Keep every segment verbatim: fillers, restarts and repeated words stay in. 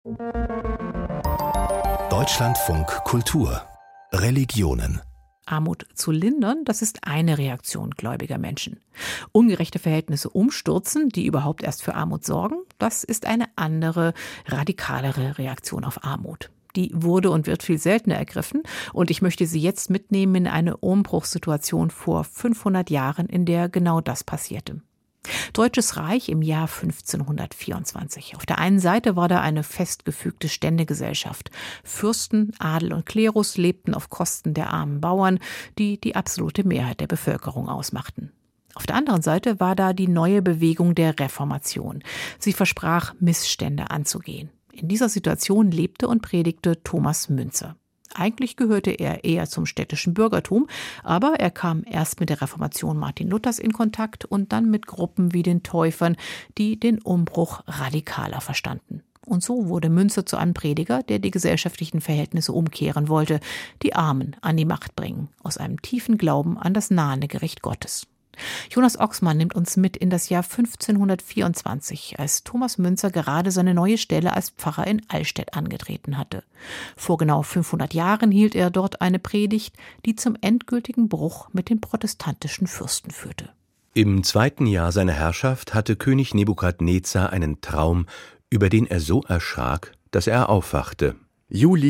Deutschlandfunk Kultur Religionen. Armut zu lindern, das ist eine Reaktion gläubiger Menschen. Ungerechte Verhältnisse umstürzen, die überhaupt erst für Armut sorgen, das ist eine andere, radikalere Reaktion auf Armut. Die wurde und wird viel seltener ergriffen und ich möchte Sie jetzt mitnehmen in eine Umbruchssituation vor fünfhundert Jahren, in der genau das passierte. Deutsches Reich im Jahr fünfzehnhundertvierundzwanzig. Auf der einen Seite war da eine festgefügte Ständegesellschaft. Fürsten, Adel und Klerus lebten auf Kosten der armen Bauern, die die absolute Mehrheit der Bevölkerung ausmachten. Auf der anderen Seite war da die neue Bewegung der Reformation. Sie versprach, Missstände anzugehen. In dieser Situation lebte und predigte Thomas Müntzer. Eigentlich gehörte er eher zum städtischen Bürgertum, aber er kam erst mit der Reformation Martin Luthers in Kontakt und dann mit Gruppen wie den Täufern, die den Umbruch radikaler verstanden. Und so wurde Müntzer zu einem Prediger, der die gesellschaftlichen Verhältnisse umkehren wollte, die Armen an die Macht bringen, aus einem tiefen Glauben an das nahende Gericht Gottes. Jonas Oxmann nimmt uns mit in das Jahr fünfzehnhundertvierundzwanzig, als Thomas Müntzer gerade seine neue Stelle als Pfarrer in Allstedt angetreten hatte. Vor genau fünfhundert Jahren hielt er dort eine Predigt, die zum endgültigen Bruch mit den protestantischen Fürsten führte. Im zweiten Jahr seiner Herrschaft hatte König Nebukadnezar einen Traum, über den er so erschrak, dass er aufwachte. Juli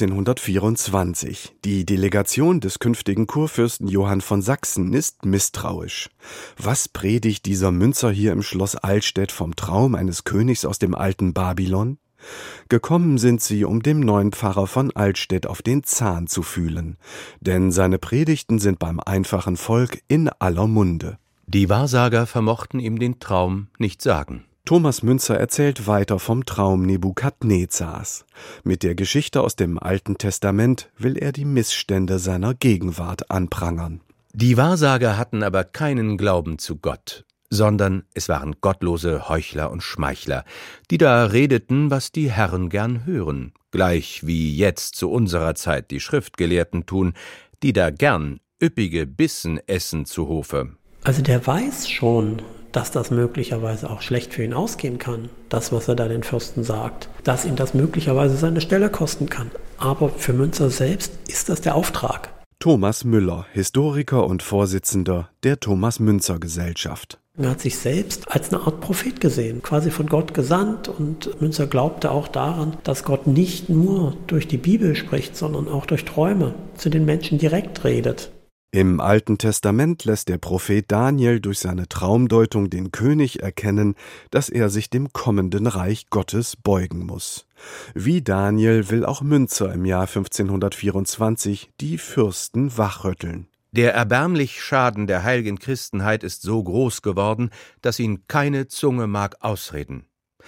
fünfzehnhundertvierundzwanzig. Die Delegation des künftigen Kurfürsten Johann von Sachsen ist misstrauisch. Was predigt dieser Müntzer hier im Schloss Allstedt vom Traum eines Königs aus dem alten Babylon? Gekommen sind sie, um dem neuen Pfarrer von Allstedt auf den Zahn zu fühlen, denn seine Predigten sind beim einfachen Volk in aller Munde. Die Wahrsager vermochten ihm den Traum nicht sagen. Thomas Müntzer erzählt weiter vom Traum Nebukadnezars. Mit der Geschichte aus dem Alten Testament will er die Missstände seiner Gegenwart anprangern. Die Wahrsager hatten aber keinen Glauben zu Gott, sondern es waren gottlose Heuchler und Schmeichler, die da redeten, was die Herren gern hören, gleich wie jetzt zu unserer Zeit die Schriftgelehrten tun, die da gern üppige Bissen essen zu Hofe. Also der weiß schon, dass das möglicherweise auch schlecht für ihn ausgehen kann, das, was er da den Fürsten sagt, dass ihm das möglicherweise seine Stelle kosten kann. Aber für Müntzer selbst ist das der Auftrag. Thomas Müller, Historiker und Vorsitzender der Thomas-Müntzer-Gesellschaft. Er hat sich selbst als eine Art Prophet gesehen, quasi von Gott gesandt, und Müntzer glaubte auch daran, dass Gott nicht nur durch die Bibel spricht, sondern auch durch Träume zu den Menschen direkt redet. Im Alten Testament lässt der Prophet Daniel durch seine Traumdeutung den König erkennen, dass er sich dem kommenden Reich Gottes beugen muss. Wie Daniel will auch Müntzer im Jahr fünfzehnhundertvierundzwanzig die Fürsten wachrütteln. Der erbärmlich Schaden der heiligen Christenheit ist so groß geworden, dass ihn keine Zunge mag ausreden.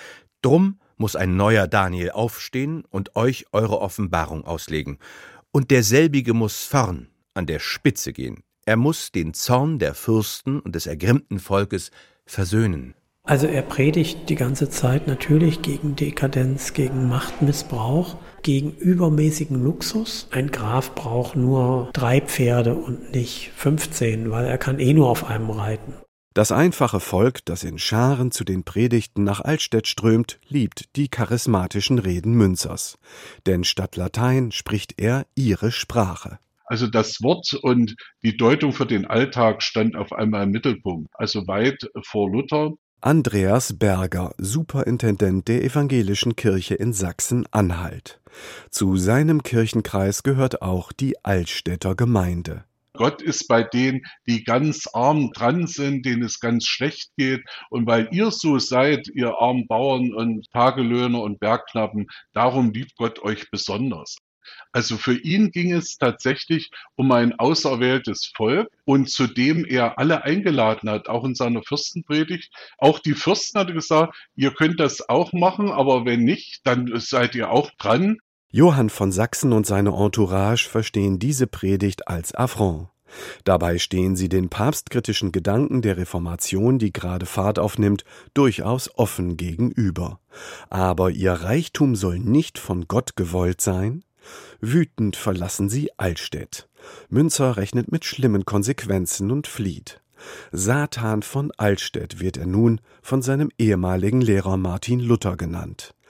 Drum muss ein neuer Daniel aufstehen und euch eure Offenbarung auslegen. Und derselbige muss vorn an der Spitze gehen. Er muss den Zorn der Fürsten und des ergrimmten Volkes versöhnen. Also er predigt die ganze Zeit natürlich gegen Dekadenz, gegen Machtmissbrauch, gegen übermäßigen Luxus. Ein Graf braucht nur drei Pferde und nicht fünfzehn, weil er kann eh nur auf einem reiten. Das einfache Volk, das in Scharen zu den Predigten nach Allstedt strömt, liebt die charismatischen Reden Müntzers. Denn statt Latein spricht er ihre Sprache. Also das Wort und die Deutung für den Alltag stand auf einmal im Mittelpunkt, also weit vor Luther. Andreas Berger, Superintendent der Evangelischen Kirche in Sachsen-Anhalt. Zu seinem Kirchenkreis gehört auch die Allstädter Gemeinde. Gott ist bei denen, die ganz arm dran sind, denen es ganz schlecht geht. Und weil ihr so seid, ihr armen Bauern und Tagelöhner und Bergknappen, darum liebt Gott euch besonders. Also für ihn ging es tatsächlich um ein auserwähltes Volk, und zu dem er alle eingeladen hat, auch in seiner Fürstenpredigt. Auch die Fürsten hat er gesagt, ihr könnt das auch machen, aber wenn nicht, dann seid ihr auch dran. Johann von Sachsen und seine Entourage verstehen diese Predigt als Affront. Dabei stehen sie den papstkritischen Gedanken der Reformation, die gerade Fahrt aufnimmt, durchaus offen gegenüber. Aber ihr Reichtum soll nicht von Gott gewollt sein? Wütend verlassen sie Allstedt. Müntzer rechnet mit schlimmen Konsequenzen und flieht. Satan von Allstedt wird er nun von seinem ehemaligen Lehrer Martin Luther genannt.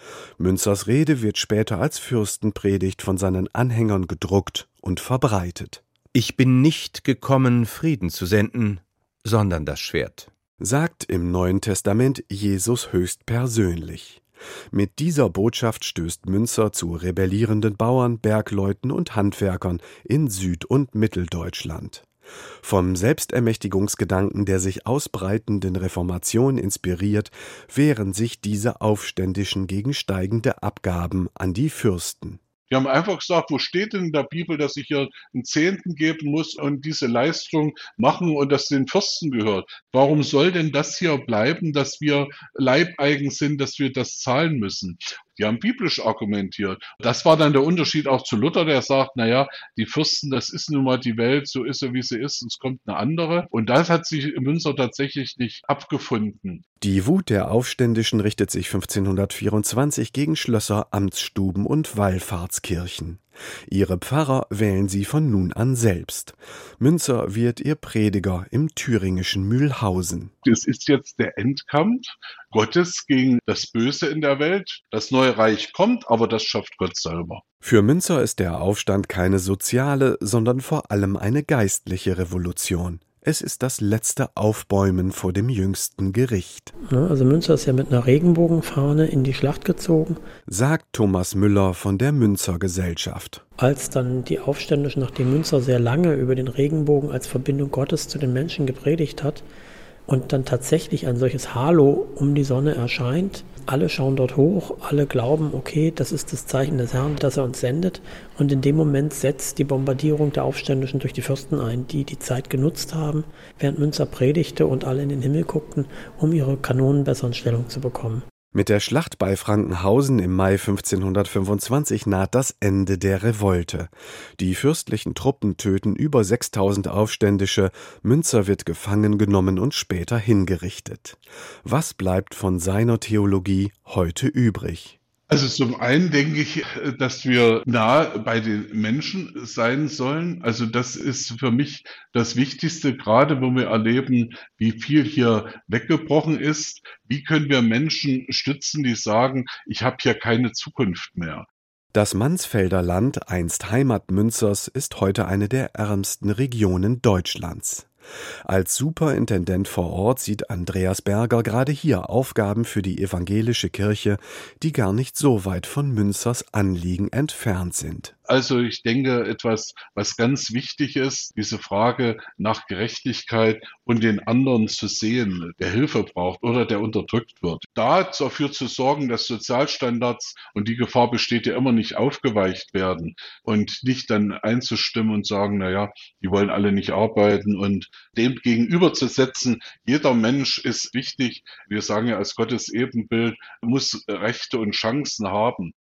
Münzers Rede wird später als Fürstenpredigt von seinen Anhängern gedruckt und verbreitet. »Ich bin nicht gekommen, Frieden zu senden, sondern das Schwert«, sagt im Neuen Testament Jesus höchstpersönlich. Mit dieser Botschaft stößt Münzer zu rebellierenden Bauern, Bergleuten und Handwerkern in Süd- und Mitteldeutschland. Vom Selbstermächtigungsgedanken der sich ausbreitenden Reformation inspiriert, wehren sich diese Aufständischen gegen steigende Abgaben an die Fürsten. Die haben einfach gesagt, wo steht denn in der Bibel, dass ich hier einen Zehnten geben muss und diese Leistung machen und das den Fürsten gehört? Warum soll denn das hier bleiben, dass wir leibeigen sind, dass wir das zahlen müssen? Die haben biblisch argumentiert. Das war dann der Unterschied auch zu Luther, der sagt, naja, die Fürsten, das ist nun mal die Welt, so ist sie, wie sie ist, es kommt eine andere. Und das hat sich Münzer tatsächlich nicht abgefunden. Die Wut der Aufständischen richtet sich fünfzehnhundertvierundzwanzig gegen Schlösser, Amtsstuben und Wallfahrtskirchen. Ihre Pfarrer wählen sie von nun an selbst. Münzer wird ihr Prediger im thüringischen Mühlhausen. Es ist jetzt der Endkampf Gottes gegen das Böse in der Welt. Das neue Reich kommt, aber das schafft Gott selber. Für Münzer ist der Aufstand keine soziale, sondern vor allem eine geistliche Revolution. Es ist das letzte Aufbäumen vor dem jüngsten Gericht. Also Münzer ist ja mit einer Regenbogenfahne in die Schlacht gezogen, sagt Thomas Müller von der Münzer Gesellschaft. Als dann die Aufständischen, nachdem Münzer sehr lange über den Regenbogen als Verbindung Gottes zu den Menschen gepredigt hat und dann tatsächlich ein solches Halo um die Sonne erscheint, alle schauen dort hoch, alle glauben, okay, das ist das Zeichen des Herrn, das er uns sendet. Und in dem Moment setzt die Bombardierung der Aufständischen durch die Fürsten ein, die die Zeit genutzt haben, während Münzer predigte und alle in den Himmel guckten, um ihre Kanonen besser in Stellung zu bekommen. Mit der Schlacht bei Frankenhausen im Mai fünfzehnhundertfünfundzwanzig naht das Ende der Revolte. Die fürstlichen Truppen töten über sechstausend Aufständische, Münzer wird gefangen genommen und später hingerichtet. Was bleibt von seiner Theologie heute übrig? Also zum einen denke ich, dass wir nah bei den Menschen sein sollen. Also das ist für mich das Wichtigste, gerade wo wir erleben, wie viel hier weggebrochen ist. Wie können wir Menschen stützen, die sagen, ich habe hier keine Zukunft mehr? Das Mansfelder Land, einst Heimat Münzers, ist heute eine der ärmsten Regionen Deutschlands. Als Superintendent vor Ort sieht Andreas Berger gerade hier Aufgaben für die evangelische Kirche, die gar nicht so weit von Münzers Anliegen entfernt sind. Also ich denke, etwas, was ganz wichtig ist, diese Frage nach Gerechtigkeit und den anderen zu sehen, der Hilfe braucht oder der unterdrückt wird. Da dafür zu sorgen, dass Sozialstandards, und die Gefahr besteht ja immer, nicht aufgeweicht werden und nicht dann einzustimmen und sagen, naja, die wollen alle nicht arbeiten, und dem gegenüberzusetzen, jeder Mensch ist wichtig. Wir sagen ja, als Gottes Ebenbild muss Rechte und Chancen haben.